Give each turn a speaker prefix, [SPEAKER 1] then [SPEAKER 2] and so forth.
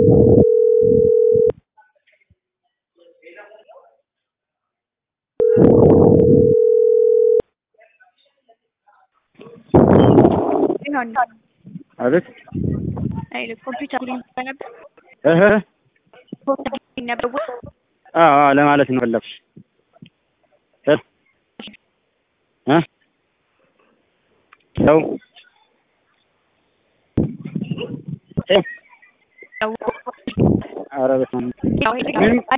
[SPEAKER 1] አቤት
[SPEAKER 2] አይለ ኮምፒውተር ላይ ነበር ነበር
[SPEAKER 1] ለማለት ነው ፈለግሽ ሰው አረበታ